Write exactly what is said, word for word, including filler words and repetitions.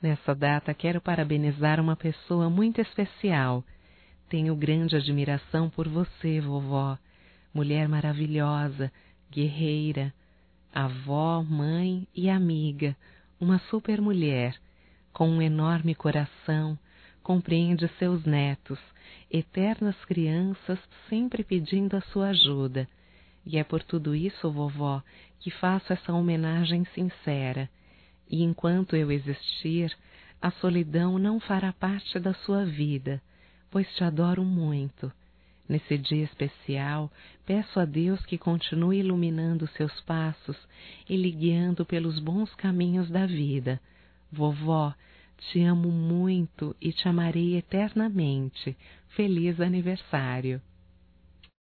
Nessa data quero parabenizar uma pessoa muito especial. Tenho grande admiração por você, vovó. Mulher maravilhosa, guerreira, avó, mãe e amiga, uma super mulher, com um enorme coração, compreende seus netos, eternas crianças sempre pedindo a sua ajuda. E é por tudo isso, vovó, que faço essa homenagem sincera. E enquanto eu existir, a solidão não fará parte da sua vida, pois te adoro muito. Nesse dia especial, peço a Deus que continue iluminando seus passos e lhe guiando pelos bons caminhos da vida. Vovó, te amo muito e te amarei eternamente. Feliz aniversário!